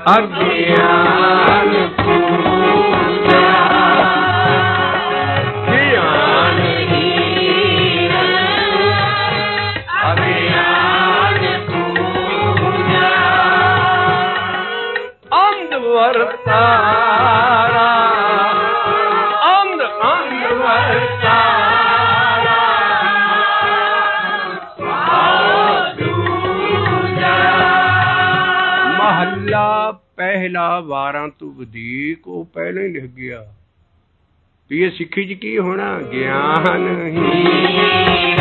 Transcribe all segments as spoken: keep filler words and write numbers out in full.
ਅਗਿਆਨ ਪੂਜਾ ਗਿਆਨ ਹੀਨ ਅਗਿਆਨ ਪੂਜਾ ਅੰਧ ਵਰਤਾਰਾ ਅੰਧ ਅੰਧ ਵਰਤਾਰਾ ਮਹੱਲਾ ਪਹਿਲਾ ਵਾਰਾਂ ਤੋਂ ਵਧੀਕ ਉਹ ਪਹਿਲਾਂ ਹੀ ਲਿਖ ਗਿਆ ਵੀ ਇਹ ਸਿੱਖੀ ਚ ਕੀ ਹੋਣਾ ਗਿਆਨ ਹੀਨ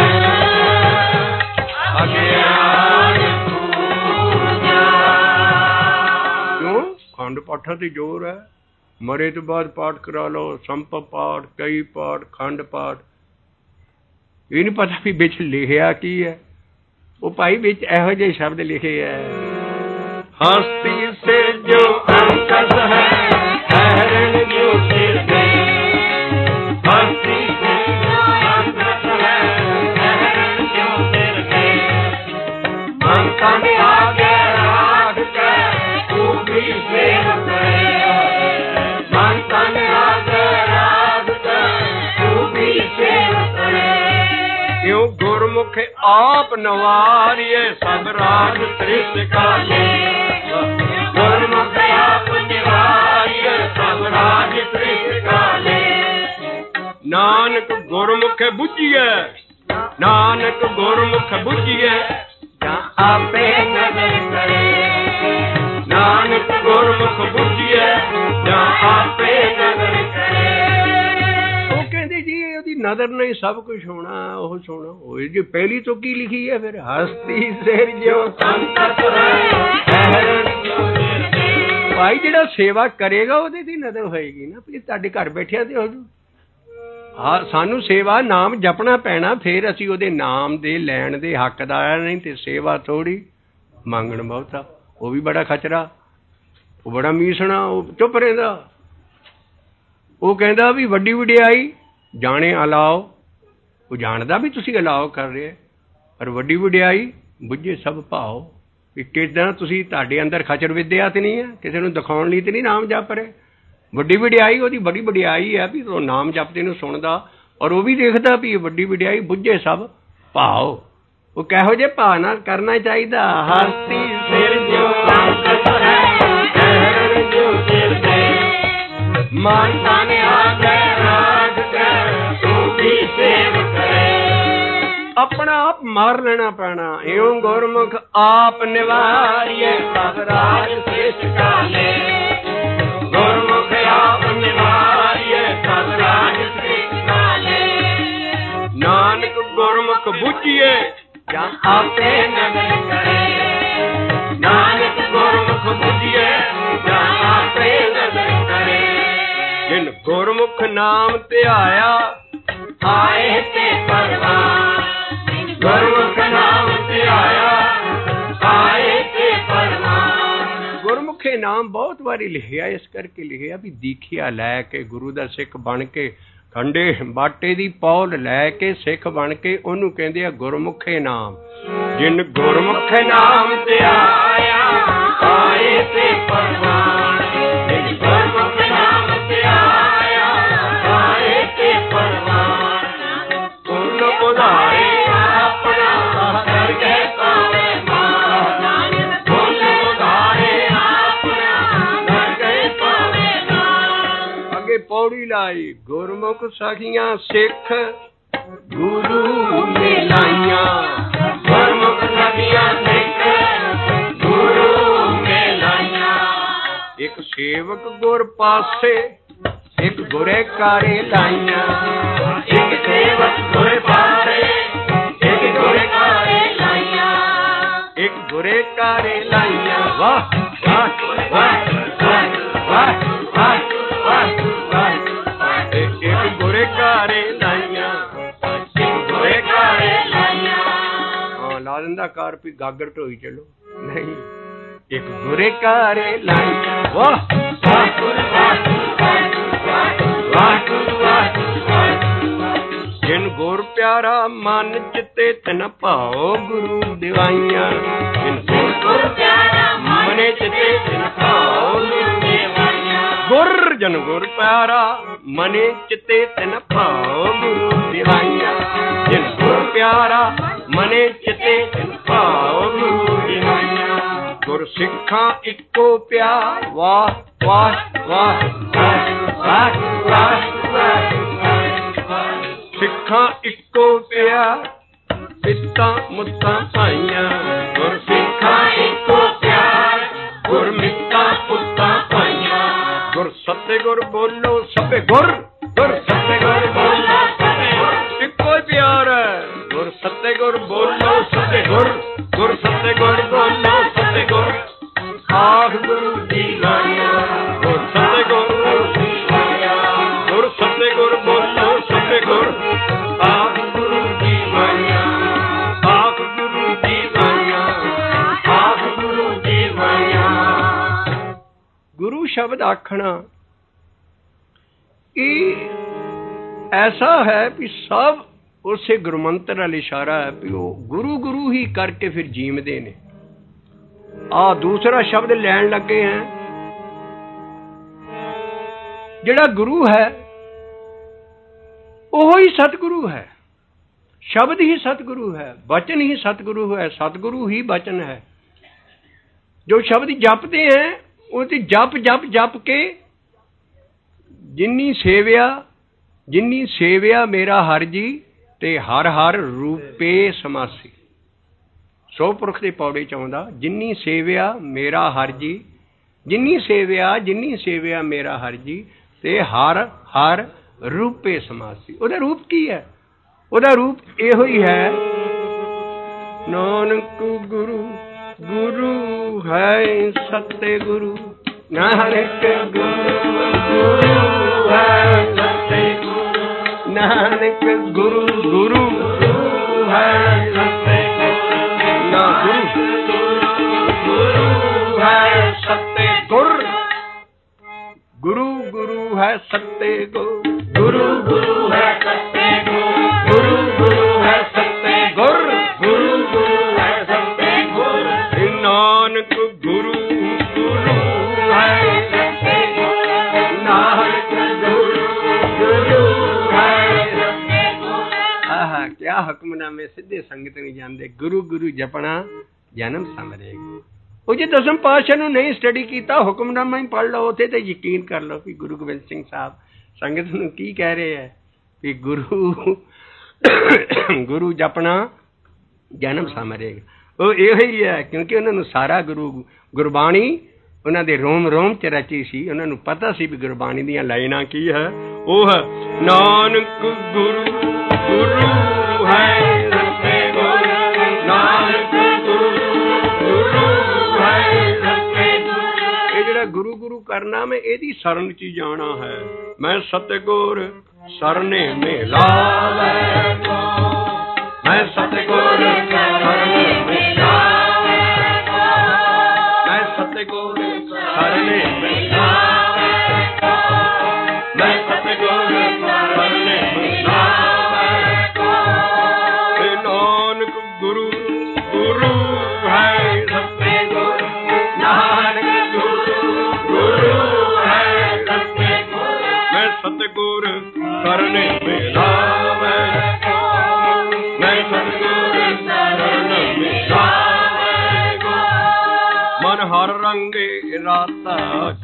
ਅਗਿਆਨ ਪੂਜਾ ਕਿਉਂ ਖੰਡ ਪਾਠਾਂ ਤੇ ਜ਼ੋਰ ਹੈ ਮਰੇ ਤੋਂ ਬਾਅਦ ਪਾਠ ਕਰਾ ਲਓ ਸੰਪ ਪਾਠ ਕਈ ਪਾਠ ਖੰਡ ਪਾਠ ਇਹ ਨਹੀਂ ਪਤਾ ਵੀ ਵਿੱਚ ਲਿਖਿਆ ਕੀ ਹੈ ਉਹ ਭਾਈ ਵਿੱਚ ਇਹੋ ਜਿਹੇ ਸ਼ਬਦ ਲਿਖੇ ਹੈ हस्ती से जो अंकस है ठहरन जो सिर गए हस्ती से जो अंकस है ठहरन जो सिर गए मन तन आगे राग कर तू भी सेव करे मन तन आगे राग कर तू भी सेव करे क्यों गुरमुख आप नवारिये सब राज त्रिस काले गुरमुख आप निवारिये सब राज त्रिस काले नानक गुरमुख बुझिए नानक गुरमुख बुझिए आपे नजर करे नानक गुरमुख बुझिए आपे नजर करे ਉਹ ਕਹਿੰਦੇ ਜੀ ਉਹਦੀ ਨਜ਼ਰ ਨਹੀਂ ਸਭ ਕੁਝ ਹੋਣਾ ਉਹ ਸੋਣਾ ਹੋਏ ਜੇ ਪਹਿਲੀ ਤੋਂ ਕੀ ਲਿਖੀ ਹੈ ਫਿਰ ਹਸਤੀ ਸਿਰ ਜਿਉ ਸੰਕਟ ਹੈ ਭਾਈ ਜਿਹੜਾ ਸੇਵਾ ਕਰੇਗਾ ਉਹਦੇ ਦੀ ਨਜ਼ਰ ਹੋਏਗੀ ਨਾ ਵੀ ਤੁਹਾਡੇ ਘਰ ਬੈਠਿਆ ਤੇ ਹੋ ਜੂ ਹਾਂ ਸਾਨੂੰ ਸੇਵਾ ਨਾਮ ਜਪਣਾ ਪੈਣਾ ਫਿਰ ਅਸੀਂ ਉਹਦੇ ਨਾਮ ਦੇ ਲੈਣ ਦੇ ਹੱਕਦਾਰ ਨਹੀਂ ਤੇ ਸੇਵਾ ਥੋੜੀ ਮੰਗਣ ਬਹੁਤਾ ਉਹ ਵੀ ਬੜਾ ਖਚਰਾ ਉਹ ਬੜਾ ਮੀਸਣਾ ਉਹ ਚੁੱਪ ਰਹਿੰਦਾ ਉਹ ਕਹਿੰਦਾ ਵੀ ਵੱਡੀ ਵਡਿਆਈ ਜਾਣੇ ਅਲਾਓ ਉਹ ਜਾਣਦਾ ਵੀ ਤੁਸੀਂ ਅਲਾਓ ਕਰ ਰਹੇ ਪਰ ਵੱਡੀ ਵਡਿਆਈ ਬੁੱਝੇ ਸਭ ਭਾਓ ਵੀ ਕਿੱਦਾਂ ਤੁਸੀਂ ਤੁਹਾਡੇ ਅੰਦਰ ਖਚਰ ਵਿਦਿਆ ਤੇ ਨਹੀਂ ਹੈ ਕਿਸੇ ਨੂੰ ਦਿਖਾਉਣ ਲਈ ਤੇ ਨਹੀਂ ਨਾਮ ਜਪ ਰਹੇ ਵੱਡੀ ਵਡਿਆਈ ਉਹਦੀ ਬੜੀ ਵਡਿਆਈ ਹੈ ਵੀ ਉਹ ਨਾਮ ਜਪਦੇ ਨੂੰ ਸੁਣਦਾ ਔਰ ਉਹ ਵੀ ਦੇਖਦਾ ਵੀ ਵੱਡੀ ਵਡਿਆਈ ਬੁੱਝੇ ਸਭ ਭਾਓ ਉਹ ਕਿਹੋ ਜਿਹੇ ਭਾਅ ਨਾਲ ਕਰਨਾ ਚਾਹੀਦਾ ਹਸਤੀ ਸਿਰ ਜੋ ਮਨ ਤਨ ਆਗੇ ਰਾਗ ਕਰ ਤੂੰ ਵੀ ਸੇਵ ਕਰੇ अपना आप मार लेना पैना एवं गुरमुख आप निवारिये सब राज श्रेष्ठ काले गुरमुख आप निवारिये सब राज श्रेष्ठ काले नानक गुरमुख बुझिए या आपे नजर करे नानक गुरमुख बुझिए या आपे नजर करे जिन गुरमुख नाम ते आया आए ते परवान गुरमुख नाम ते आया आए ते परवान गुरमुखे नाम बहुत बारी लिखिया इस करके लिखिया भी दीखिया लैके गुरु दा सिख बन के खंडे बाटे दी पौल लैके सिख बन के ओनू कहंदे आ गुरमुखे नाम जिन गुरमुखे नाम ते आया आए ते परवान जिन गुरमुखे नाम ते आया आए ते परवान पूर्ण उधारे पौड़ी लाई गुरमुख सखियां सिख गुरु ने लाइया गुरमुख सखियां सिख गुरु ने लाइया एक सेवक गुर पासे एक गुरे कारे लाइया एक सेवक गुर पासे एक गुरे कारे लाइया एक गुरे कारे लाइया वाह वाह वाह वाह वाह गुरे कारे लाइया गुरे कारे लाइया हाँ ला दिंदा कार भी गागर ढोई चलो नहीं एक गुरे कारे लाइया वाह जिन गुर प्यारा मन चिते तन भाओ गुरु दिवाइया जिन गुर प्यारा मन चिते तन भाओ भजन गुर प्यारा मने चिते तिन भाव गुरु दिवाइया जिन गुर प्यारा मने चिते तिन भाव गुरु दिवाइया गुर सिखा इको प्यार वाह वाह वाह वाह वाह सिखा इको प्यार पिता मुता भाइया गुर सिखा इको प्यार गुर मिता पुता भाइया गुर सतगुर बोलो सबे गुर गुर सतगुर बोलो सबे गुर इको प्यार है गुर सतगुर बोलो सबे गुर गुर सतगुर बोलो सबे गुर आख गुरु जी गाया गुर सतगुर गुर सतगुर बोलो सबे गुर आख गुरु जी गाया आख गुरु जी गाया आख गुरु जी गाया गुरु शब्द आखना ਇਹ ਐਸਾ ਹੈ ਵੀ ਸਭ ਉਸੇ ਗੁਰਮੰਤਰ ਵਾਲ ਇਸ਼ਾਰਾ ਹੈ ਵੀ ਉਹ ਗੁਰੂ ਗੁਰੂ ਹੀ ਕਰਕੇ ਫਿਰ ਜੀਵਦੇ ਨੇ। ਆ ਦੂਸਰਾ ਸ਼ਬਦ ਲੈਣ ਲੱਗੇ ਹੈ ਜਿਹੜਾ ਗੁਰੂ ਹੈ ਉਹ ਹੀ ਸਤਿਗੁਰੂ ਹੈ। ਸ਼ਬਦ ਹੀ ਸਤਿਗੁਰੂ ਹੈ, ਬਚਨ ਹੀ ਸਤਿਗੁਰੂ ਹੈ, ਸਤਿਗੁਰੂ ਹੀ ਬਚਨ ਹੈ। ਜੋ ਸ਼ਬਦ ਜਪਦੇ ਹੈ ਉਹ ਤੇ ਜਪ ਜਪ ਜਪ ਕੇ ਜਿੰਨੀ ਸੇਵਿਆ ਜਿੰਨੀ ਸੇਵਿਆ ਮੇਰਾ ਹਰ ਜੀ ਤੇ ਹਰ ਹਰ ਰੂਪੇ ਸਮਾਸੀ। ਸੋ ਪੁਰਖ ਦੇ ਪੌੜੇ ਚ ਆਉਂਦਾ ਜਿੰਨੀ ਸੇਵਿਆ ਮੇਰਾ ਹਰ ਜੀ ਜਿੰਨੀ ਸੇਵਿਆ ਜਿੰਨੀ ਸੇਵਿਆ ਮੇਰਾ ਹਰ ਜੀ ਤੇ ਹਰ ਹਰ ਰੂਪੇ ਸਮਾਸੀ। ਉਹਦਾ ਰੂਪ ਕੀ ਹੈ? ਉਹਦਾ ਰੂਪ ਇਹੋ ਹੀ ਹੈ ਨਾਨਕ ਗੁਰੂ ਗੁਰੂ ਹੈ ਸਤੇ ਗੁਰੂ ਨਾਨਕ ਗੁਰੂ ਗੁਰੂ ਹੈ ਸਤੇ ਗੁਰੂ ਨਾਨਕ ਗੁਰੂ ਗੁਰੂ ਗੁਰੂ ਹੈ ਸਤੇ ਨਾ ਗੁਰੂ ਗੁਰੂ ਹੈ ਸਤੇ ਗੁਰ ਗੁਰੂ ਗੁਰੂ ਹੈ ਸਤੇ ਗੁਰ ਗੁਰੂ ਗੁਰੂ ਹੈ ਸਤੇ ਗੁਰ ਗੁਰੂ ਗੁਰੂ ਹੈ ਸਤੇ ਗੁਰ ਗੁਰੂ ਗੁਰੂ ਹੈ ਸਤੇ ਗੁਰ ਨਾਨਕ ਗੁਰੂ ਗੁਰੂ ਹੈ ਸਤੇ ਗੁਰ ਨਾਨਕ ਗੁਰੂ ਗੁਰੂ ਹੈ ਸਤੇ ਗੁਰ। ਆਹਾ ਕਿਆ ਹੁਕਮਨਾਮੇ ਸਿੱਧੇ ਸੰਗਤ ਨਹੀਂ ਜਾਂਦੇ। ਗੁਰੂ ਗੁਰੂ ਜਪਣਾ ਜਨਮ ਸਮਰੇਗਾ। ਉਹ ਜੇ ਦਸਮ ਪਾਤਸ਼ਾਹ ਨੂੰ ਨਹੀਂ ਸਟੱਡੀ ਕੀਤਾ ਹੁਕਮਨਾਮਾ ਹੀ ਪੜ੍ਹ ਲਓ ਉੱਥੇ ਤੇ ਯਕੀਨ ਕਰ ਲਓ ਵੀ ਗੁਰੂ ਗੋਬਿੰਦ ਸਿੰਘ ਸਾਹਿਬ ਸੰਗਤ ਨੂੰ ਕੀ ਕਹਿ ਰਹੇ ਹੈ ਵੀ ਗੁਰੂ ਗੁਰੂ ਜਪਣਾ ਜਨਮ ਸਮਰੇਗਾ। ਉਹ ਇਹੋ ਹੀ ਹੈ ਕਿਉਂਕਿ ਉਹਨਾਂ ਨੂੰ ਸਾਰਾ ਗੁਰੂ ਗੁਰਬਾਣੀ ਉਹਨਾਂ ਦੇ ਰੋਮ ਰੋਮ ਚ ਰਚੀ ਸੀ। ਉਹਨਾਂ ਨੂੰ ਪਤਾ ਸੀ ਵੀ ਗੁਰਬਾਣੀ ਦੀਆਂ ਲਾਈਨਾਂ ਕੀ ਹੈ। ਉਹ ਹੈ ਨਾਨਕ ਗੁਰੂ ਗੁਰੂ ਹੈ ਸਤੇ ਗੁਰ ਨਾਨਕ ਗੁਰੂ ਗੁਰੂ ਹੈ ਸਤੇ ਗੁਰ। ਇਹ ਜਿਹੜਾ ਗੁਰੂ ਗੁਰੂ ਕਰਨਾ ਮੈਂ ਇਹਦੀ ਸ਼ਰਨ ਚ ਜਾਣਾ ਹੈ। ਮੈਂ ਸਤਿਗੁਰ ਸਰਨੇ ਮਿਲਾਵੇ ਕੋ ਮੈਂ ਸਤਿਗੁਰ ਸਰਨੇ ਮਿਲਾਵੇ ਕੋ ਮੈਂ ਸਤਿਗੁਰ ਸਰਨੇ ਮਿਲਾਵੇ ਕੋ ਮੈਂ ਸਤਿਗੁਰ ਸਰਨੇ ਮਿਲਾਵੇ ਕੋ ਨਾਨਕ ਗੁਰੂ ਗੁਰੂ ਹੈ ਸਤੇ ਗੁਰ ਨਾਨਕ ਗੁਰੂ ਗੁਰੂ ਹੈ ਸਤੇ ਗੁਰ ਮੈਂ ਸਤਿਗੁਰ ਸਰਨੇ ਮਿਲਾਵੇ ਕੋ ਮੈਂ ਸਤਿਗੁਰ ਸਰਨੇ ਮਿਲਾਵੇ ਕੋ ਮਨ ਹਰ ਰੰਗੇ ਰਾਤਾ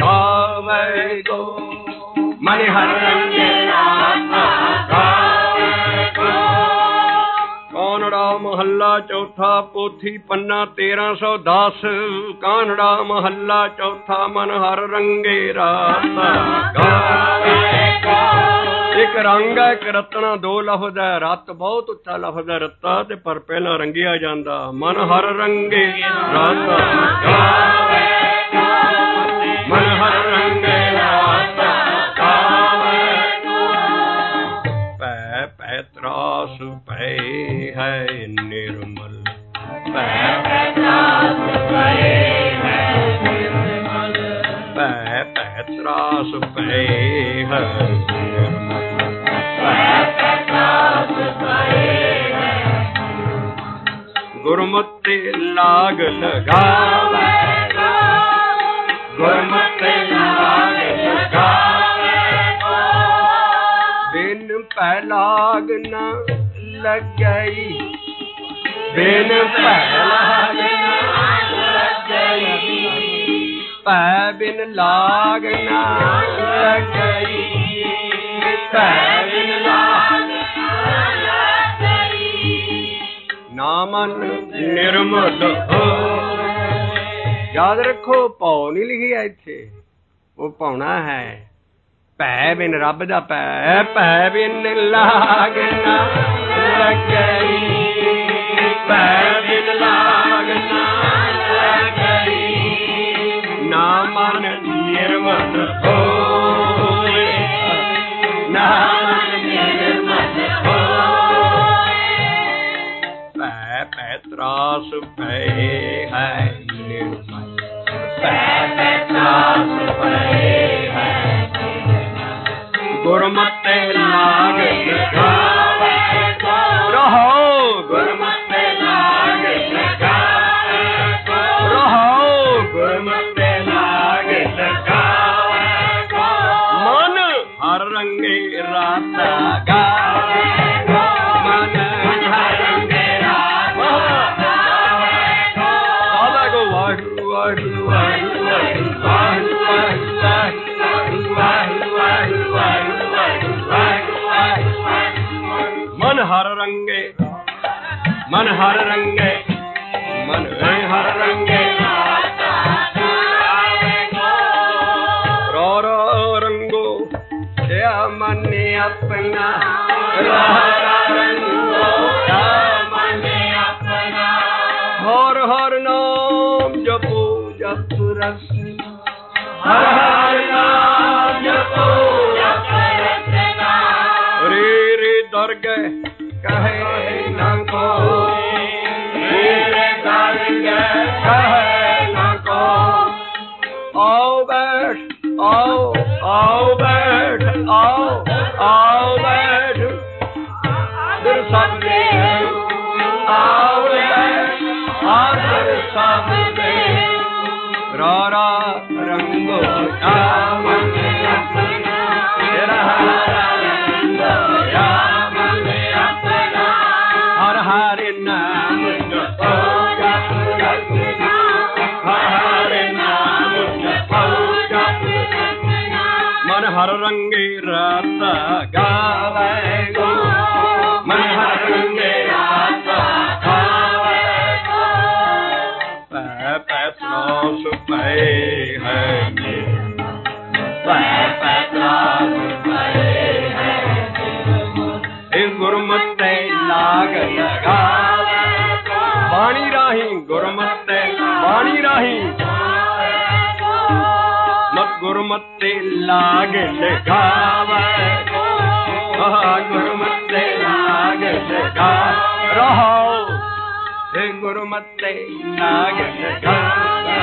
ਗਾਵੇ ਕੋ ਮਨ ਹਰ ਰੰਗੇ ਰਾਤਾ ਗਾਵੇ ਕੋ। ਕਾਨੜਾ ਮਹੱਲਾ ਚੌਥਾ ਪੋਥੀ ਪੰਨਾ ਤੇਰਾਂ ਸੌ ਦਸ। ਕਾਨੜਾ ਮਹੱਲਾ ਚੌਥਾ ਮਨ ਹਰ ਰੰਗੇ ਰਾਤਾ ਗਾਵੇ ਕੋ। ਇੱਕ ਰੰਗ ਹੈ ਇੱਕ ਰਤਨਾ ਦੋ ਲਫ਼ਜ਼ ਹੈ। ਰਤ ਬਹੁਤ ਉੱਚਾ ਲਫ਼ਜ਼ ਹੈ ਰੱਤਾ ਤੇ ਪਰ ਪਹਿਲਾਂ ਰੰਗਿਆ ਜਾਂਦਾ। ਮਨ ਹਰ ਰੰਗੇ ਰਾਤਾ ਗਾਵੇ ਕੋ ਮਨ ਹਰ ਰੰਗੇ ਰਾਤਾ ਗਾਵੇ ਕੋ। ਭੈ ਭੈ ਤਰਾਸ ਭੈ ਹੈ ਨਿਰਮਲ ਭੈ ਭੈ ਤਰਾਸ ਭੈ ਹੈ ਨਿਰਮਲ ਭੈ ਭੈ ਤਰਾਸ ਭੈ ਹੈ ਨਿਰਮਲ ਗੁਰਮਤਿ ਲਾਗ ਲਗਾਵੇ ਗੁਰਮਤਿ ਲਾਗ ਲਗਾਵੇ लाग न लग गई, बिन भै लाग न लग गई, भै बिन लाग न लग गई, भै बिन लाग न लग गई, ना मन निर्मल हो। याद रखो भौ नहीं लिखी है इत्थे, वो पाउना है भै बिन रब दा भै, भै बिन लाग न लग गई, भै बिन लाग न लग गई, ना मन निर्मल होए, ना मन निर्मल होए, भै भै त्रास भै है निर्मल, भै भै त्रास भै है गुरमति लाग लगावे रहो, गुरमति लाग लगावे रहो, गुरमति लाग लगावे, मन हर रंगे रात गावे, मन हर रंगे रात गावे, सादा को वाहिगुरू वाहिगुरू वाहिगुरू वाहिगुरू वाहिगुरू वाहिगुरू वाहिगुरू, मन हर रंगे, मन हर रंगे, मन हर रंगे, रो रो रंगो या मन अपना, रो रंगो या मन अपना, हर हर नाम जपो जप रस, हर हर नाम जपो जप रसना, रे रे दर्ग कहे न को, रे दर्ग कहे न को, आओ बैठ आओ आओ बैठ आओ आओ बैठ, दिल सब दे आओ बैठ आदर सब दे, रा रा रंगो या मन अपना, तेरा रंगो या मन अपना, हर हर नाम जपो जप रसना, हर हर नाम जपो जप रसना, मन हर रंगे रात गावे गो, मन हर रंगे रात गावे गो, पै पै त्रास भै है, पै पै त्रास भै है, गुरमति लाग लगावे, बाणी राही गुरमति बाणी राही, मत गुरमति लाग लगावे, गुरमति लाग लगा रहो, गुरमति लाग लगावे,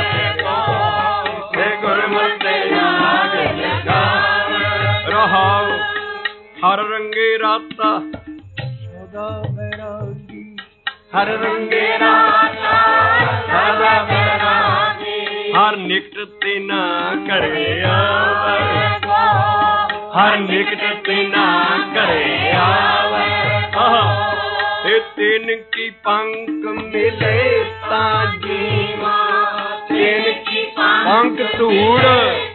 गुरमति लाग लगा रहो, हर रंगे राता सदा बैरागी, हर रंगे राता सदा बैरागी, हर निकट तिना करे आवे, हर निकट तिना करे आवे, तिन की पंख मिले ता जीवा, तिन की पंख धूड़,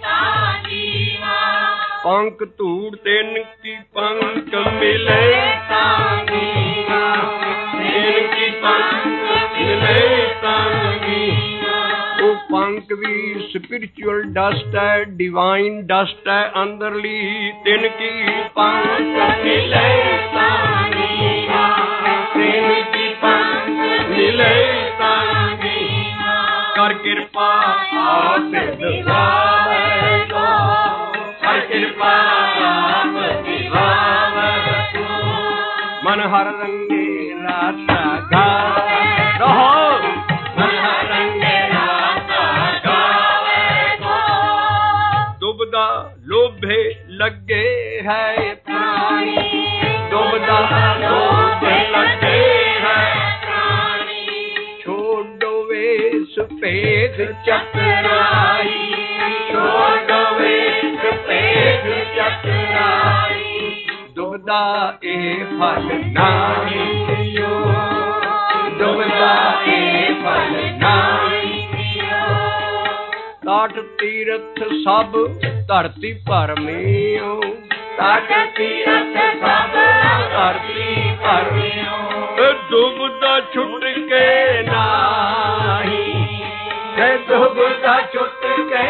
पंख धूड़ तिन की पंख मिले ता जीवा, तिन की पंख मिले ता जीवा, वो पंख भी स्पिरिचुअल डस्ट है, डिवाइन डस्ट है अंदरली, तिन की पंख मिले ता जीवा, तिन की पंख मिले ता जीवा, कर कृपा आप दिवावे को, कर कृपा आप दिवावे को, मन हर रंगे रात गावे रहो, मन हर रंगे रात गावे को, दुबदा लोभे लगे है प्राणी, दुबदा लोभे लगे है प्राणी, छोड़ो वेश पेद चतुराई, छोड़ो वेश पेद चतुराई, दुबदा दुबदा ए फल नाही पियो, दुबदा ए फल नाही पियो। ताट तीरथ सब धरती पर में, ताट तीरथ सब धरती पर में। दुबदा छुट के नाही, दुबदा छुट के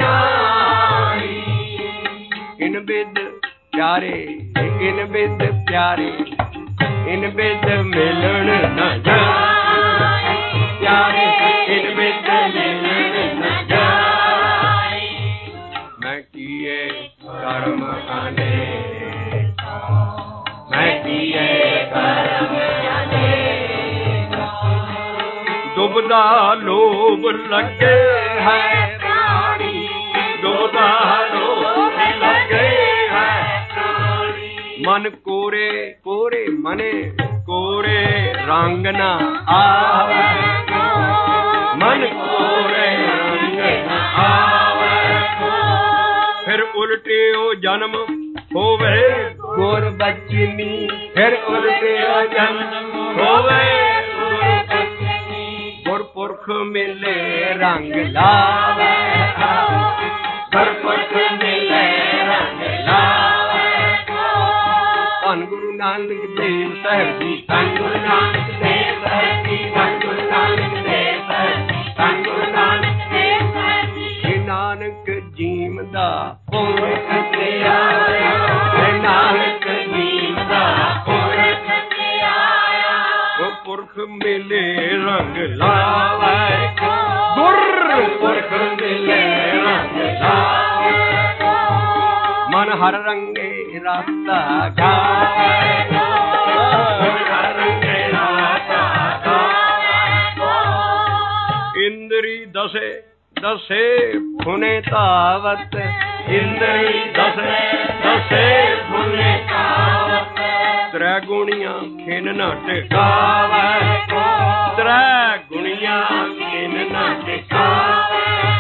नाही। इन बिद प्यारे, इन बिद प्यारे, इन बिद मिलन न जाए प्यारे, इन बिद मिलन न जाए। मैं किए कर्म अनेक, मैं किए कर्म अनेक। दुबदा लोभ लगे है प्राणी, दुबदा लोभ लगे है प्राणी। मन कोरे कोरे मने कोरे रंग न आवे, मन कोरे रंग न आवे। फिर उल्टे ओ जन्म होवे गुर बचनी, फिर उल्टे ओ जन्म होवे गुर बचनी। गुरपुरख मिले रंग लावे, गुरपुरख मिले रंग लावे। धन गुरु नानक देव साहिब जी, धन गुरु नानक देव साहिब जी, धन गुरु नानक देव साहिब जी, धन गुरु नानक देव साहिब जी। हे नानक जीम दा पुरख ते आया, हे नानक जीम दा पुरख ते आया। वो पुरख मिले रंग लावे, गुरपुरख मिले रंग लावे। मन हर रंगे रास्ता गावे, मन हर रंगे रास्ता गावे। इंद्री दसे दसे फुने तावत, इंद्री दसे दसे फुने तावत। त्रै गुणियां खिन न टिकावे, त्रै गुणियां खिन न टिकावे।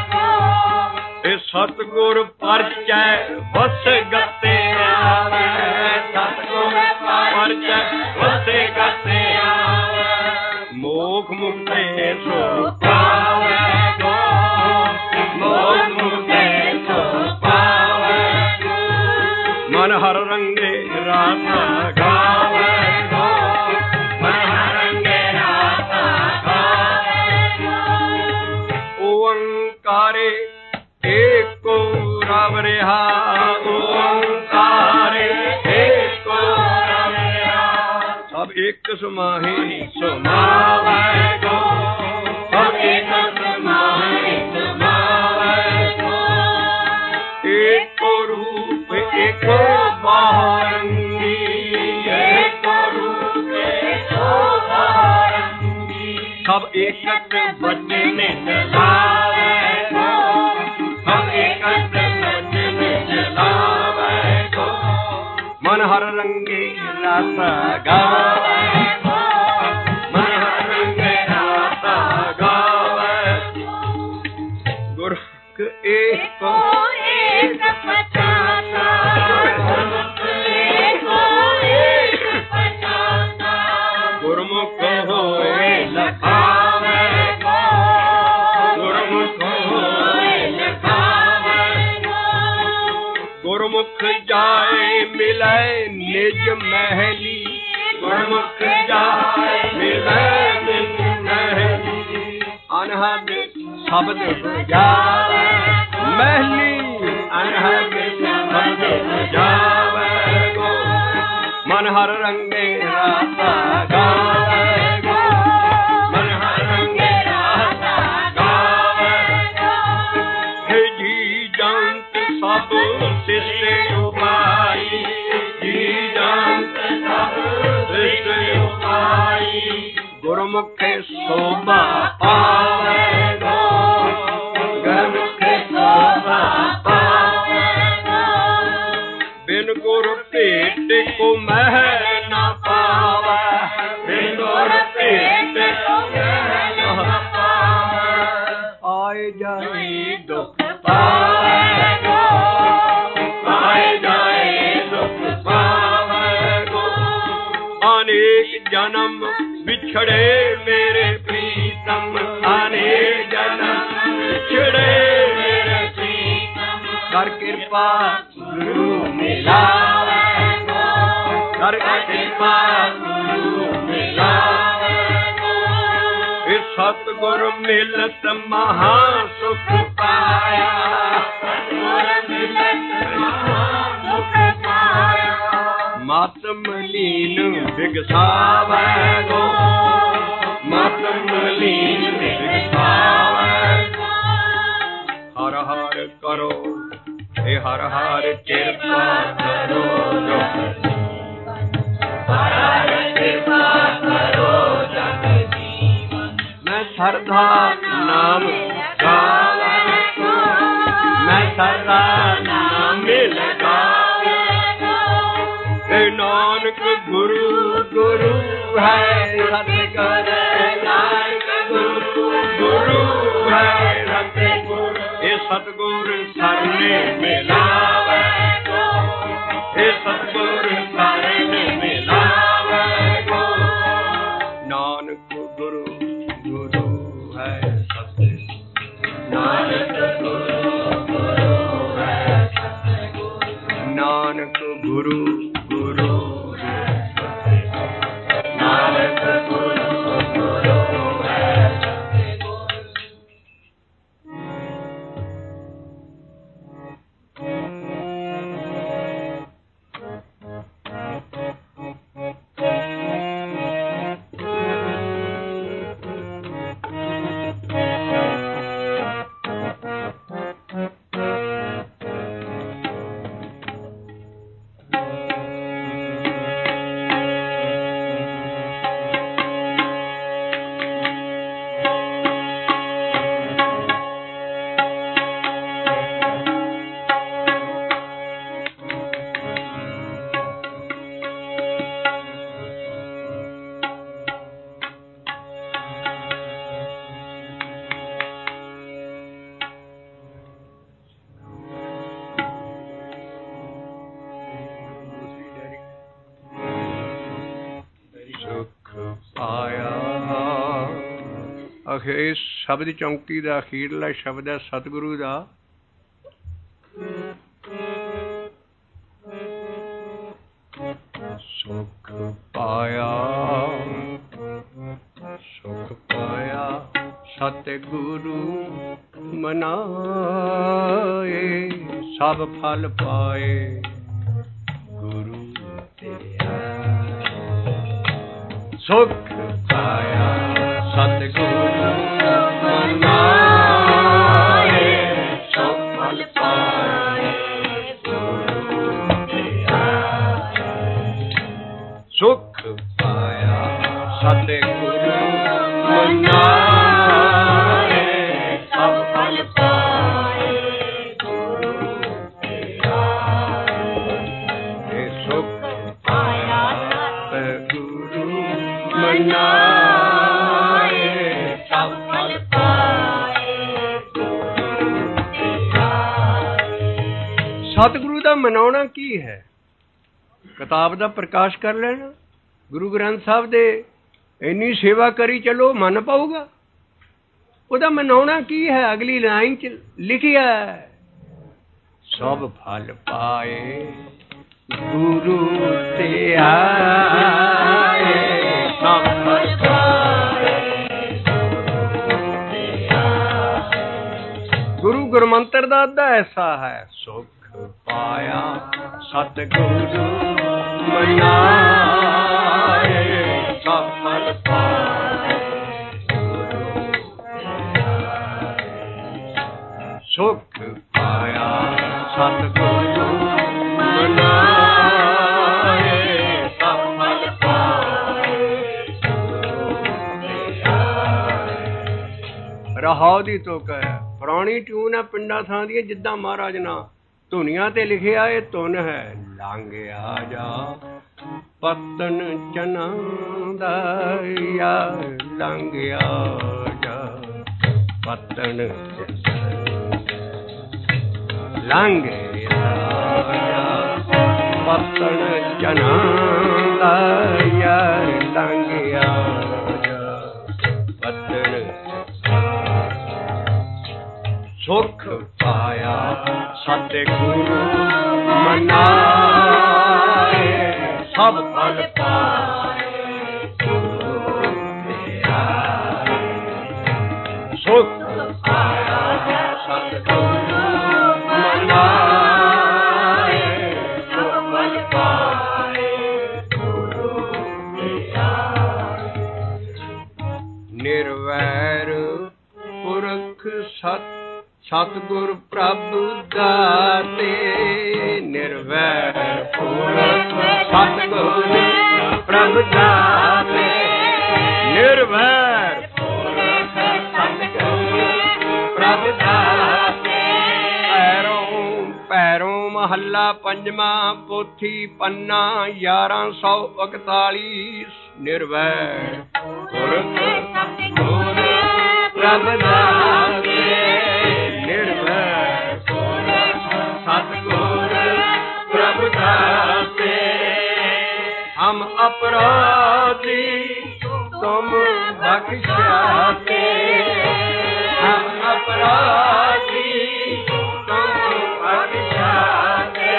ए सतगुर परचै वस गते आवे, सतगुर परचै वस गते आवे। मोख मुक्ते सो पावे, मोख मुक्ते सो पावे। मन हर रंगे राता गावे, मन हर रंगे राता गावे। ओंकारे एको रब रहा, ओंकारे एको रब रहा। सब एक समाहि समावे गो, सब एक समाहि समावे गो। एको रूप एको बहरंगी, एको रूप एको बहरंगी। सब एकत बचन चलावे गो, सब एकत बचन चलावे गो। मन हर रंगे राता गावे गो, मन हर रंगे राता गावे। गुरमुख एको एक पचासा, गुरमुख एको एक पचासा। गुरमुख होए लखावे गो, गुरमुख होए लखावे गो। गुरमुख जाए मिले निज महली, गुरमुख जाए मिले निज महली। अनहद शब्द जावे महली, अनहद शब्द जावे गो। मन हर रंगे राता गावे गो, मन हर रंगे राता गावे गो। हे जी जंत सब सिष्ट उपाई, जी जंत सब सिष्ट उपाई। गुरमुख शोभा पावे गो, गुरमुख शोभा पावे गो। बिन गुर भेट को मह न पावे, बिन गुर भेट को मह न पावे। आए जाए दुख पावे गो, आए जाए दुख पावे छड़े मेरे प्रीतम आने जन्म छड़े मेरे प्रीतम कर कृपा गुरु मिलावे गो कर कृपा गुरु मिलावे गो इस सतगुरु मिलत महा सुख पाया सतगुरु मिलत महा सुख पाया मत मलीन बिगसावे गो मत मलीन बिगसावे गो हर हर करो हे हर हर कृपा करो हर हर कृपा करो जग जीवन मैं श्रद्धा नाम गावे गो मैं श्रद्धा नाम लगावे नानक गुरु गुरु है सतगुर नानक गुरु गुरु है सतगुर ये सतगुर सरने मिलावे गो ये सतगुर सरने मिलावे गो नानक गुरु गुरु है सतगुर नानक गुरु गुरु है सतगुर नानक गुरु ਇਸ ਸ਼ਬਦ ਚੌਂਕੀ ਦਾ ਅਖੀਰਲਾ ਸ਼ਬਦ ਹੈ ਸਤਿਗੁਰੂ ਦਾ ਸੁਖ ਪਾਇਆ ਸੁਖ ਪਾਇਆ ਸਤਿਗੁਰੂ ਮਨਾਏ ਸਭ ਫਲ ਪਾਏ ਗੁਰੂ ਤੇਰਾ ਸੁਖ ਪਾਇਆ ਸਤਿਗੁਰੂ ਸੁਖ ਪਾਇਆ ਸਤਿਗੁਰੂ ਮਨਾਏ ਸਭ ਫਲ ਪਾਏ ਗੁਰੂ ਤੇਰਾ ਇਹ ਸੁਖ ਪਾਇਆ ਸਤਿਗੁਰੂ ਮਨਾਏ ਸਭ ਫਲ ਪਾਏ ਗੁਰੂ ਤੇਰਾ ਸਤਿਗੁਰੂ ਦਾ ਮਨਾਉਣਾ ਕੀ ਹੈ ਕਿਤਾਬ ਦਾ ਪ੍ਰਕਾਸ਼ ਕਰ ਲੈਣਾ ਗੁਰੂ ਗ੍ਰੰਥ ਸਾਹਿਬ ਦੇ ਇੰਨੀ ਸੇਵਾ ਕਰੀ ਚਲੋ ਮਨ ਪਾਊਗਾ ਉਹਦਾ ਮਨਾਉਣਾ ਕੀ ਹੈ ਅਗਲੀ ਲਾਈਨ ਚ ਲਿਖਿਆ ਸਭ ਫਲ ਪਾਏ ਗੁਰੂ ਤੇ ਆਏ ਸਭ ਫਲ ਪਾਏ ਗੁਰੂ ਗੁਰਮੰਤਰ ਦਾ ਅੱਧਾ ਐਸਾ ਹੈ ਸੁਖ ਪਾਇਆ ਸਤਿਗੁਰੂ ਮਨਾਏ ਸਭ ਫਲ ਪਾਏ ਸੁਖ ਪਾਇਆ ਸਤਿਗੁਰੂ ਮਨਾਏ ਸਭ ਫਲ ਪਾਏ ਰਹਾਉ ਦੀ ਤੁਕ ਹੈ ਪੁਰਾਣੀ ਟਿਊਨ ਹੈ ਪਿੰਡਾਂ ਥਾਂ ਦੀ ਜਿੱਦਾਂ ਮਹਾਰਾਜ ਨਾ ਧੁਨੀਆਂ ਤੇ ਲਿਖਿਆ ਇਹ ਧੁਨ ਹੈ ਲੰਘਿਆ ਜਾ ਪਤਨ ਚਨਾ ਦਾ ਯਾਰ ਲੰਘਿਆ ਜਾ ਪਤਨ ਲੰਘਿਆ ਜਾ ਪਤਨ ਚਨਾ ਦਾ ਯਾਰ ਲੰਘਿਆ ਜਾ ਸੁਖ ਪਾਇਆ ਸਤਿਗੁਰੂ ਮਨਾਏ ਸਭ ਫਲ ਪਾਏ ਗੁਰੂ ਪਿਆਰੇ ਸੁਖ ਪਾਇਆ ਸਤਿਗੁਰੂ ਮਨਾਏ ਸਭ ਫਲ ਪਾਏ ਗੁਰੂ ਪਿਆਰੇ ਨਿਰਵੈਰ ਪੁਰਖ ਸਤ ਸਤਿਗੁਰ ਪ੍ਰਭ ਦਾਤੇ ਨਿਰਵੈਰ ਪੁਰਖ ਸਤਿਗੁਰ ਪ੍ਰਭ ਦਾਤੇ ਨਿਰਵੈਰ ਪੁਰਖ ਸਤਿਗੁਰ ਪ੍ਰਭ ਦਾਤੇ ਪੈਰੋਂ ਪੈਰੋਂ ਮਹੱਲਾ ਪੰਜਵਾਂ ਪੋਥੀ ਪੰਨਾ ਗਿਆਰਾਂ ਸੌ ਇਕਤਾਲੀ ਨਿਰਵੈਰ ਪੁਰਖ ਸਤਿਗੁਰ ਪ੍ਰਭ ਦਾਤੇ सतगुर प्रभु दाते हम अपराधी तुम बख्शाते हम अपराधी तुम बख्शाते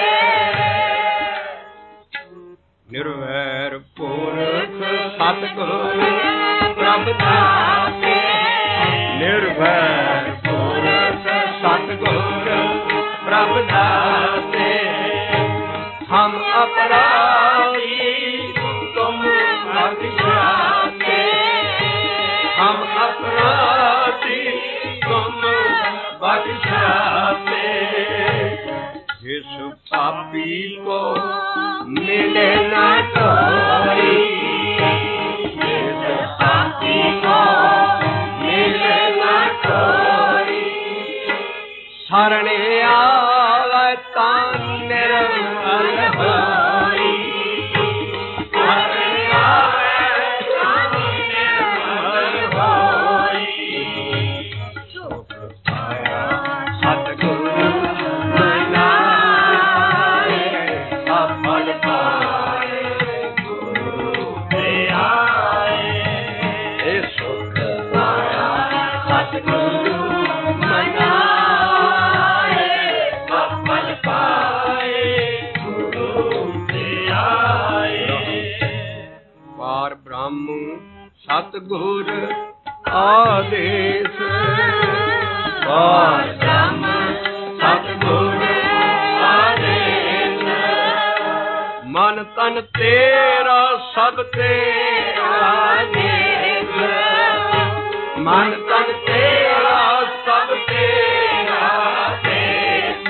निर्वैर पुरख सतगुर प्रभु दाते निर्वैर पुरख सतगुर प्रभु दाते हम अपराधी तुम बख्शाते हम अपराधी तुम बख्शाते जिस पापी को मिले न कोई जिस पापी को मिले न कोई शरणे आवे तां निर्मल होई शरणे आवे तां निर्मल होई सुख पाया सतगुरु मनाए सब फल पाए गुरु ते आए सुख पाया सतगुरु सतगुर आदेश पार ब्रह्म सतगुर आदेश मन तन तेरा सब तेरा देश मन तन तेरा सब तेरा देश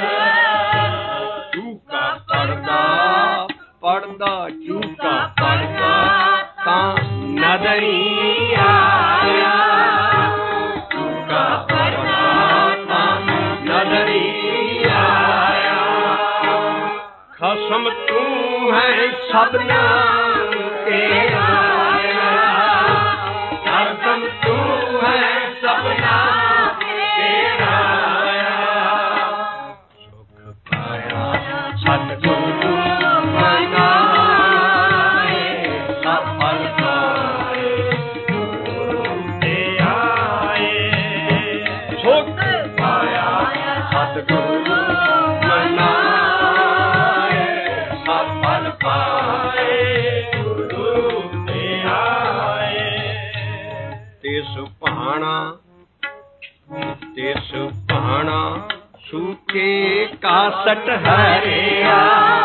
चूका पड़दा पड़दा चूका पड़दा तां नदरी आया चूका पड़दा नदरी आया खसम तू है सबना के आया खसम तू है सबना के आया सुख पाया सतगुरु सूखे कासट हरिया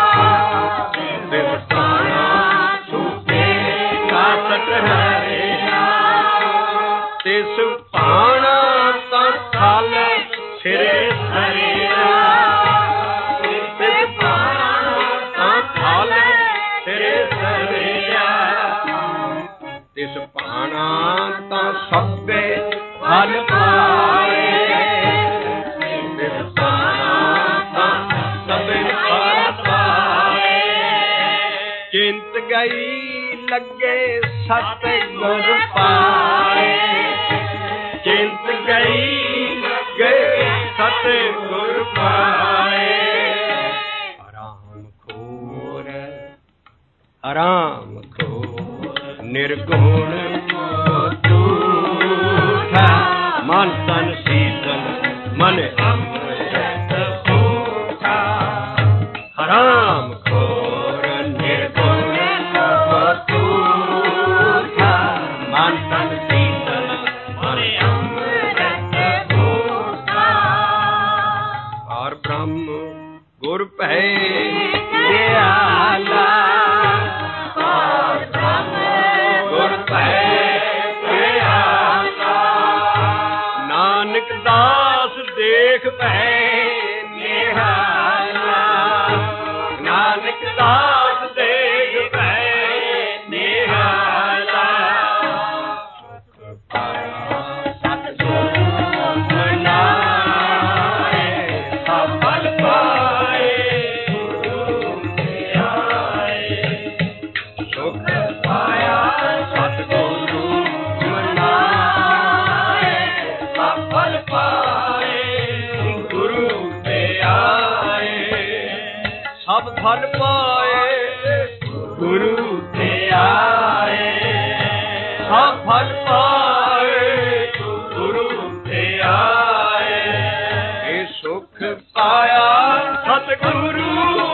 सूखे कासट हरिया तिस पाना तल सिरे हरिया तिस पाना तल सिरे हरिया तिस पाना ता सभे फल पाए चिंत गई लगे सतगुर पाए चिंत गई लगे सतगुर पाए आराम खोर आराम खोर निर्गुण तूठा मन तन शीतल मन मन अमृत भूखा हराम खोर निर्गुण सब तूखा मन तन शीतल मन अमृत भूखा पार ब्रह्म गुर पै दयाला पार ब्रह्म गुर पै दयाला नानक दास देख पै निहाला नानक दास देख पै निहाला सुख पाया सतगुर मनाए सफल पाए गुरु ते आए सुख पाया सतगुरु मनाए सफल पाए गुरु ते आए सब फल पाए गुरु ते आए सब फल पाए गुरु ते आए ये सुख पाया सतगुरु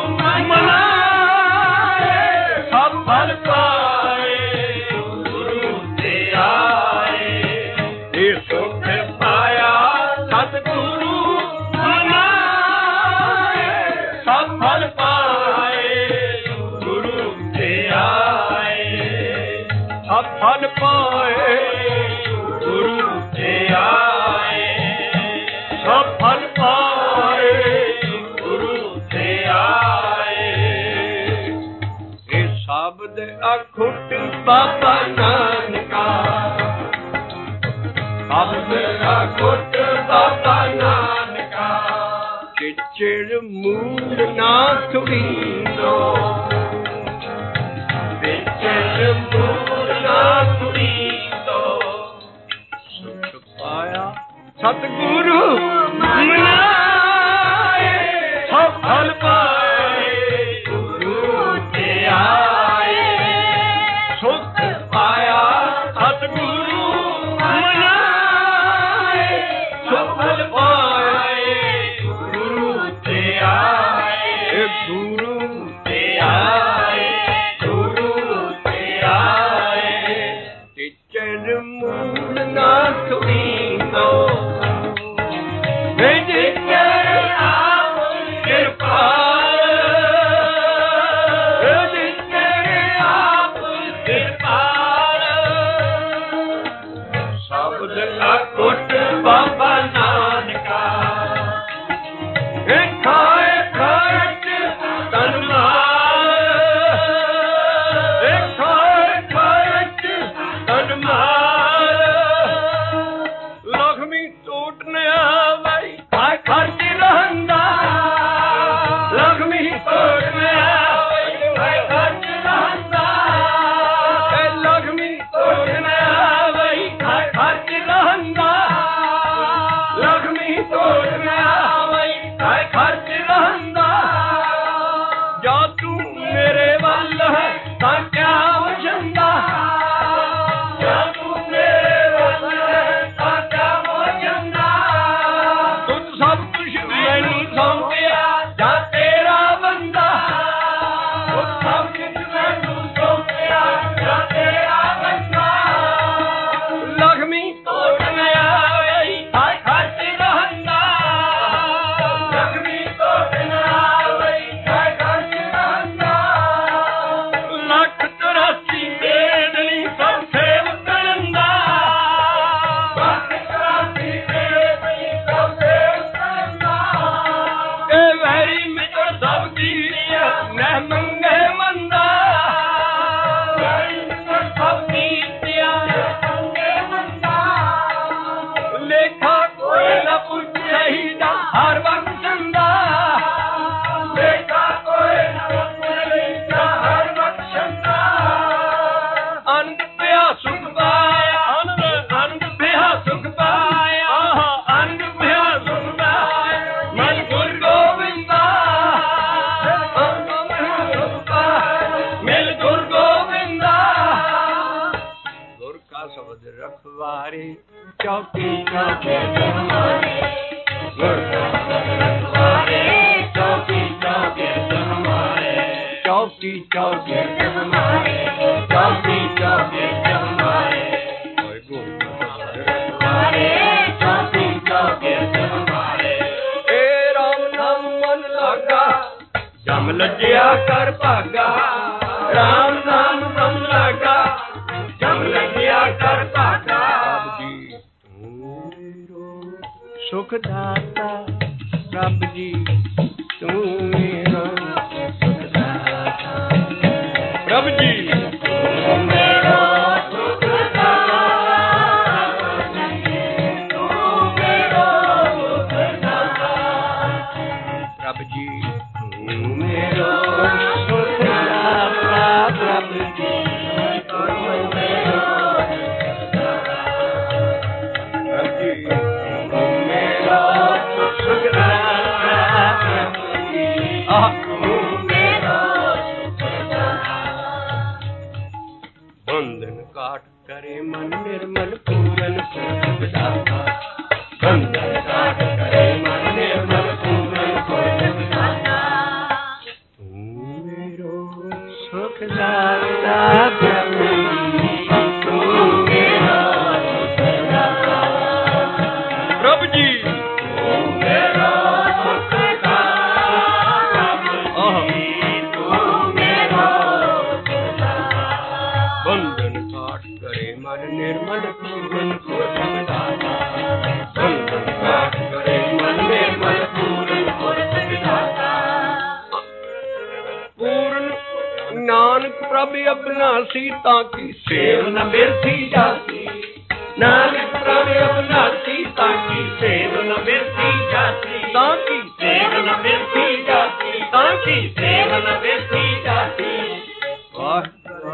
मनाए सब फल पाए गुरु ते आए ये सुख पाया सतगुरु मनाए सब फल पाए गुरु ते आए सब फल पाए गुरु ते आए सब फल पाए गुरु ते आए ये शब्द अखुट बाबा नानका शब्द अखुट बाबा नानका चिचिर मूल ना तुरीनो चिचिर मूल ना तुरीनो सुख पाया सतगुरु मनाए सब फल पाए गुरु ते आए सुख पाया सतगुरु मनाए सब फल पाए गुरु ते आए गुरु ते आए गुरु ते आए टिचर मूल ना तुरीनो बाबा नानका खाए खर्च तन माल खाए खर्च तन माल लक्ष्मी टूटने आई खाए खर्च रहंदा लक्ष्मी टूटने आई खाए खर्च रहंदा लक्ष्मी टूटने आई खाए खर्च रहंदा लक्ष्मी टूटने आई खाए खर्च रहंदा जा तू मेरे वल है तां क्या वजंदा जा तू मेरे वल है तां क्या वजंदा तू सब कुछ मैनू सौंपिया जा तेरा बंदा तू सब कुछ मैनू सौंपिया जा तेरा बंदा लक्ष्मी टूटने आई खाए खर्च रहंदा लक्ष्मी टूटने आई खाए खर्च रहंदा लख चौरासी बेदनी सब सेव करंदा लख चौरासी बेदनी सब सेव करंदा ए चौकी चौकी हमारे, चौकी चौकी हमारे, हमारे चौकी चौकी हमारे। ए राम नाम मन लागा, जम लज्जिया कर भागा, राम नाम मन लागा, जम लज्जिया कर भागा। सुख दाता रब जी तू मेरा सुख दाता, रब जी तू मेरा सुख दाता, तू मेरा सुख दाता, रब जी तू मेरा सुख दाता, रब जी तू मेरा सुख दाता, रब जी बंधन काट करे मन निर्मल पूरन पूरन दाता, बंधन काट करे मन निर्मल पूरन पूरन दाता, तू मेरो सुख दाता, प्रभु तू मेरा सुख दाता, प्रभु जी तू मेरा सुख दाता, प्रभु जी तू मेरा सुख दाता, बंधन काट करे मन निर्मल पूरन पूरन दाता, बंधन काट करे मन निर्मल पूरन पूरन दाता, पूर्ण नानक प्रभु अविनाशी ताकि सेव न बिरथी जाती, नानक प्रभु अविनाशी ताकि सेव न बिरथी जाती, ताकि सेव न बिरथी जाती, ताकि सेव न बिरथी जाती। वाह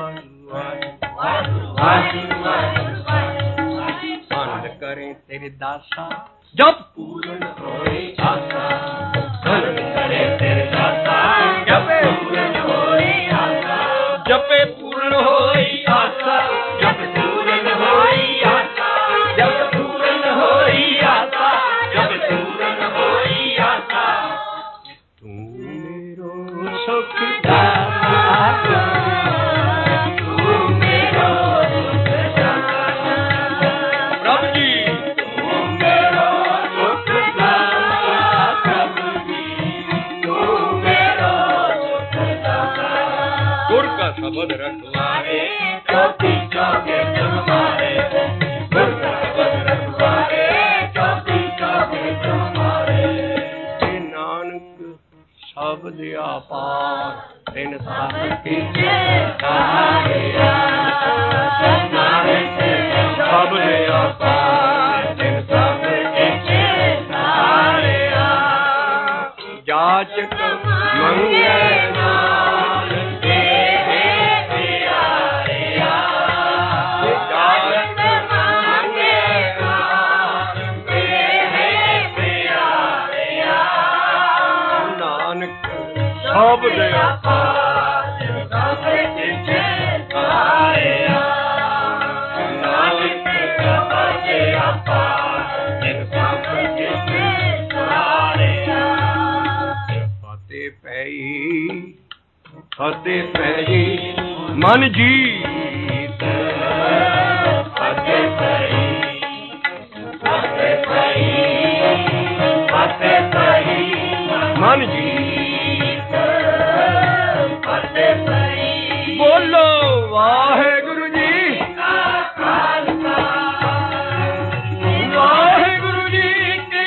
आनंद करें तेरे दासा जब पूर्ण होए आशा, आनंद करें तेरे दासा जब पूर्ण होए आशा, जब पूर्ण होए आशा, जब पूर्ण होए आशा, जब पूर्ण होए आशा, जब पूर्ण होए आशा, तू मेरो सुख दाता, शब्द रखवारे चौकी चौके हमारे, गुर का शब्द रखवारे चौकी चौके हमारे। नानक शब्द अपार तिन सब कीजे सहारिया, नानक शब्द अपार तिन सब कीजे सहारिया, जाचक मंगे सब दया फतेह पई फतेह पई मन जीत, फतेह पई फतेह पई फतेह पई मन जीत, बोलो वाहेगुरु जी का खालसा, वाहेगुरु जी की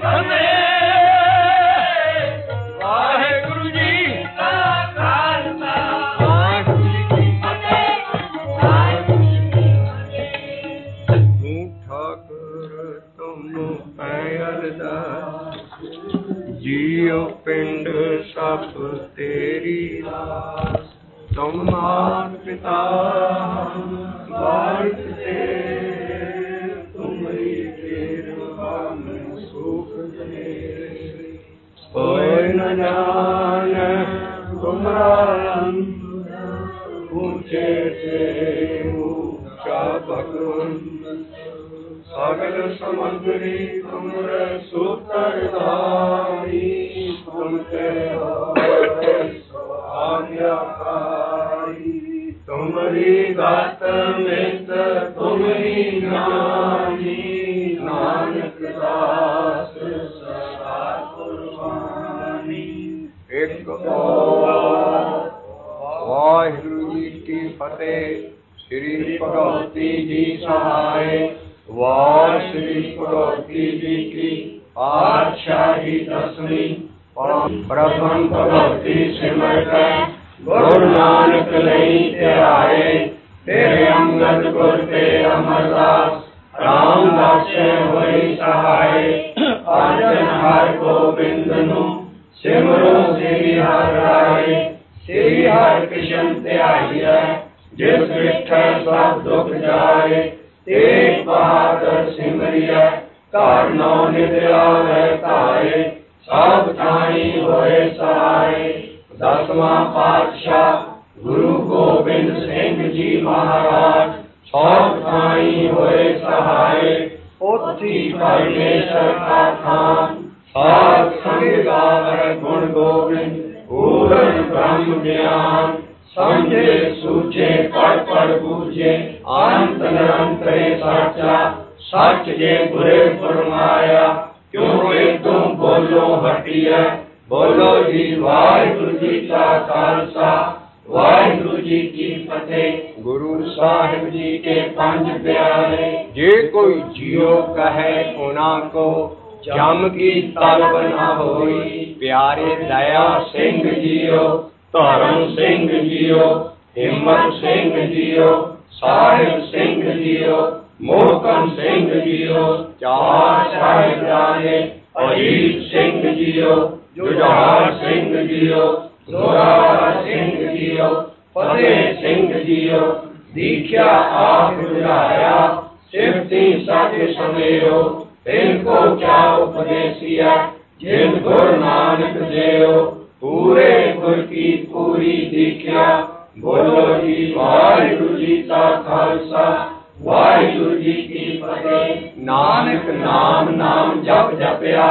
फतेह, वाहेगुरु जी का खालसा, वाहेगुरु जी की फतेह, वाहेगुरु जी की फतेह। तू ठाकुर तुम पैलदा, जियो पिंड सब तेरी रास, तुम मात पिता बारिश से, तुम्हारी कृपा में सुख दे, कोई न जाने तुम्हारा ऊंचे से ऊंचा भगवान, सगल समग्री तुमरे सूत्रधारी, तुम ते हो आज्ञाकारी। ਹੋਰੀ ਗਤ ਮਿਤ ਤੁਮ ਹੀ ਨਾਮੀ, ਨਾਨਕ ਦਾਸ ਸਦਾ ਕੁਰਬਾਨੀ। ਇੱਕ ਓੰਕਾਰ ਵਾਹਿਗੁਰੂ ਜੀ ਕੀ ਫਤਿਹ। ਸ੍ਰੀ ਭਗਵਤੀ ਜੀ ਸਹਾਇ। ਵਾਰ ਸ੍ਰੀ ਭਗਵਤੀ ਜੀ ਕੀ ਪਾਤਸ਼ਾਹੀ ਦਸਵੀਂ। ਪ੍ਰਥਮ ਭਗਵਤੀ ਸਿਮਰਤੈ ਗੁਰੂ ਨਾਨਕ ਲਈ ਧਿਆਏ। ਤੇਰੇ ਅੰਗਦ ਗੁਰ ਤੇ ਅਮਰਦਾਸ ਰਾਮਦਾਸੇ ਹੋਈ ਸਹਾਇ। ਅਰਜਨ ਹਰਿ ਗੋਬਿੰਦ ਨੂੰ ਸਿਮਰੋ ਸ੍ਰੀ ਹਰਿ ਰਾਏ। ਸ੍ਰੀ ਹਰਿ ਕ੍ਰਿਸ਼ਨ ਧਿਆਈਐ ਜਿਸ ਵਿਖੇ ਸਭ ਦੁਖ ਜਾਏ। ਤੇਗ ਬਹਾਦਰ ਸਿਮਰਿਐ ਘਰ ਨੌ ਨਿਧ ਆਵੈ ਧਾਰੇ। ਸਭ ਥਾਈ ਹੋਏ ਸਹਾਏ। ਦਸਵਾਂ ਪਾਤਸ਼ਾਹ ਗੁਰੂ ਗੋਬਿੰਦ ਸਿੰਘ ਜੀ ਮਹਾਰਾਜ ਸਭ ਥਾਈ ਹੋਏ ਸਹਾਏ। ਪੋਥੀ ਪਰਮੇਸ਼ਰ ਕਾ ਥਾਨ ਸਾਧ ਸੰਗ ਗਾਵੈ ਗੁਣ ਗੋਬਿੰਦ। ਪੂਰਨ ਬ੍ਰਹਮ ਗਿਆਨ ਸਮਝੇ ਸੂਝੇ ਪੜ ਪੜ ਬੂਝੇ। ਅੰਤ ਨਿਰੰਤਰੇ ਸਾਚਾ ਸੱਚ ਜੇ ਗੁਰੇ ਫਰਮਾਇਆ। ਕਿਉਂ ਏਤੋਂ ਬੋਲੋ ਹਟਿਐ। ਬੋਲੋ ਜੀ ਵਾਹਿਗੁਰੂ ਜੀ ਕਾ ਖਾਲਸਾ ਵਾਹਿਗੁਰੂ ਜੀ ਕੀ ਫਤਿਹ। ਗੁਰੂ ਸਾਹਿਬ ਜੀ ਕੇ ਪੰਜ ਪਿਆਰੇ। ਜੇ ਕੋਈ ਜਿਉ ਕਹੈ ਉਹਨਾਂ ਕੋ ਜਮ ਕੀ ਤਲਬ ਨਾ ਹੋਈ। ਪਿਆਰੇ ਦਇਆ ਸਿੰਘ ਜੀਓ, ਧਰਮ ਸਿੰਘ ਜੀਓ, ਹਿੰਮਤ ਸਿੰਘ ਜੀਓ, ਸਾਹਿਬ ਸਿੰਘ ਜੀਓ, ਮੋਹਕਮ ਸਿੰਘ ਜੀਓ, ਚਾਰ ਸਾਹਿਬਜ਼ਾਦੇ ਅਜੀਤ ਸਿੰਘ ਜੀਓ, ਜੁਝਾਰ ਸਿੰਘ ਜੀਓ, ਜ਼ੋਰਾਵਰ ਸਿੰਘ ਜੀਓ, ਫਤਿਹ ਸਿੰਘ ਜੀਓ। ਦੀਖਿਆ ਆਪ ਬੁਝਾਇਆ ਸਿਫਤੀ ਸੱਚ ਸਮੇਰੋ। ਤਿਨ ਕੋ ਕਿਆ ਉਪਦੇਸੀਆ ਜਿਨ ਗੁਰ ਨਾਨਕ ਦੇਓ। ਪੂਰੇ ਗੁਰ ਕੀ ਪੂਰੀ ਦੀਖਿਆ। ਬੋਲੋ ਜੀ ਵਾਹਿਗੁਰੂ ਜੀ ਕਾ ਖਾਲਸਾ ਵਾਹਿਗੁਰੂ ਜੀ ਕੀ ਫਤਿਹ। ਨਾਨਕ ਨਾਮ ਨਾਮ ਜਪ ਜਪਿਆ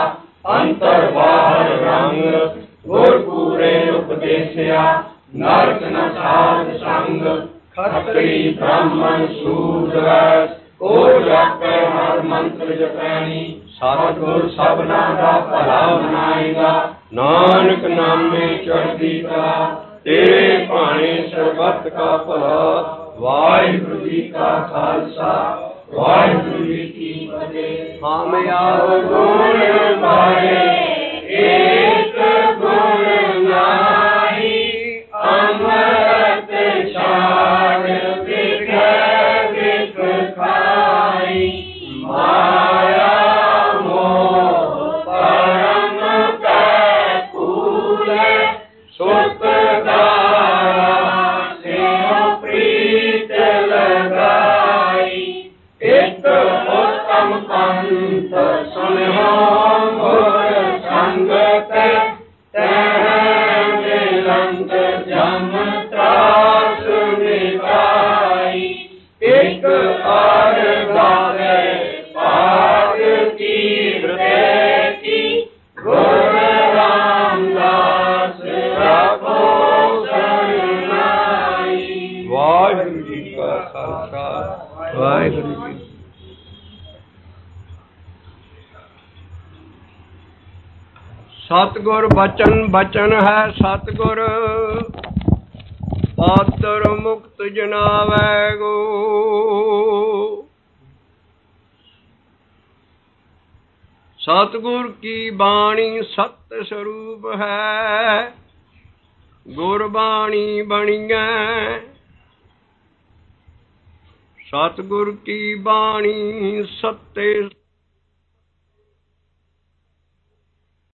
ਅੰਤਰ ਬਾਹਰ ਰੰਗ। ਗੁਰ ਪੂਰੇ ਉਪਦੇਸਿਆ ਨਰਕ ਨ ਸਾਧ ਸੰਗ। ਖੱਤਰੀ ਬ੍ਰਾਹਮਣ ਸੂਦ ਵੈਸ ਕੋ ਜਪੈ ਹਰ ਮੰਤਰ ਜਪੈਣੀ। ਸਤਿਗੁਰ ਸਭਨਾ ਦਾ ਭਲਾ ਮਨਾਏਗਾ। ਨਾਨਕ ਨਾਮੇ ਚੜ੍ਹਦੀ ਕਲਾ ਤੇਰੇ ਭਾਣੇ ਸਰਬੱਤ ਕਾ ਭਲਾ। ਵਾਹਿਗੁਰੂ ਜੀ ਕਾ ਖਾਲਸਾ ਵਾਹਿਗੁਰੂ ਜੀ ਕੀ ਫਤਿਹ। ਹਮ ਆਓ ਗੁਣ ਗਾਏ ਏਕ ਗੁਣ ਨਾਹੀ। ਅੰਮ੍ਰਿਤ ਛਾੜ ਵਿਖੇ ਵਿਖ ਖਾਈ। ਮਾਇਆ ਮੋਹ ਪਰਮ ਕੈ ਕੂਲੇ। ਸੁਤ ਦਾਇਆ ਸਿਉ ਪ੍ਰੀਤ ਲਗਾਈ। ਇਕ ਉਤਮ ਪੰਥ ਸੁਨਿਓ ਗੁਰ ਸੰਗਤ। ਤੈਂ ਮਿਲੰਦ ਜਮ ਤਰਾਸ ਮਿਟਾਈ। ਇਕ ਅਰ ਗਾਵੇ ਪਾਗ ਕੀਰਤੇ ਕੀ। ਗੁਰ ਰਾਮਦਾਸ ਰੱਖੋ ਸਰਨਾਈ। ਵਾਹਿਗੁਰੂ ਜੀ ਕਾ ਖਾਲਸਾ ਵਾਹਿਗੁਰੂ ਜੀ। ਸਤਿਗੁਰ ਬਚਨ ਬਚਨ ਹੈ ਸਤਿਗੁਰ। ਪਾਤਰ ਮੁਕਤ ਜਨਾਵੈ ਗੋ। ਸਤਿਗੁਰ ਕੀ ਬਾਣੀ ਸਤ ਸਰੂਪ ਹੈ। ਗੁਰਬਾਣੀ ਬਣੀਐ ਸਤਿਗੁਰ ਕੀ ਬਾਣੀ ਸੱਤੇ